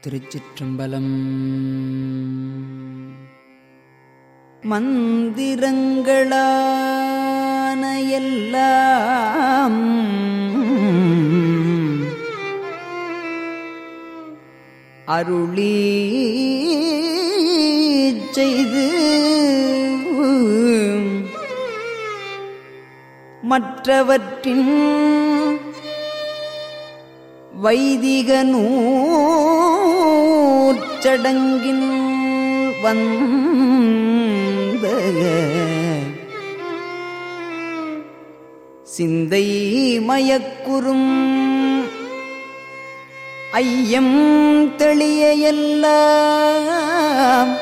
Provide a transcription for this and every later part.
திருச்சிற்றம்பலம். மந்திரங்களான எல்லாம் அருளி செய்து மற்றவற்றின் வைதிக நூற்சடங்கின் வந்த சிந்தை மயக்குறும் ஐயம் தெளிய எல்லாம்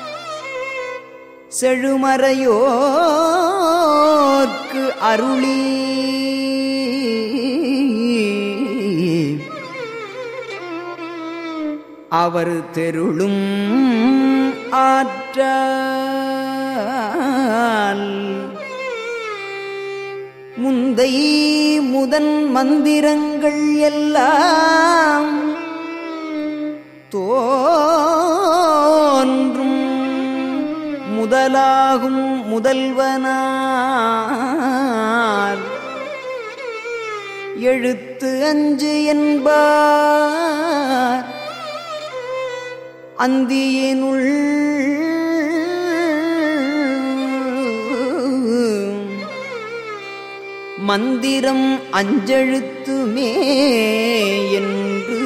செழுமறையோர்க்கு அருளி அவர் தெருளும் ஆற்றால் முந்தை முதன் மந்திரங்கள் எல்லாம் தோன்றும் முதலாகும் முதல்வனார் எழுத்து அஞ்சு என்பார் அந்தியினுள் மந்திரம் அஞ்செழுத்துமே என்று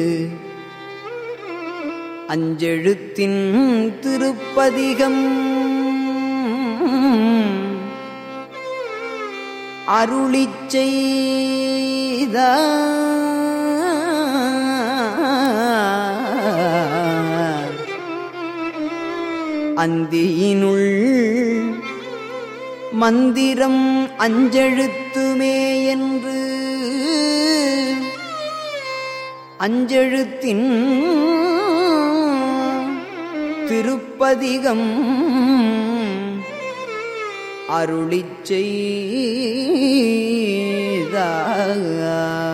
அஞ்செழுத்தின் திருப்பதிகம் அருளிச் செய்தார். அந்தியினுள் மந்திரம் அஞ்செழுத்துமே என்று அஞ்செழுத்தின் திருப்பதிகம் அருளிச் செய்தார்.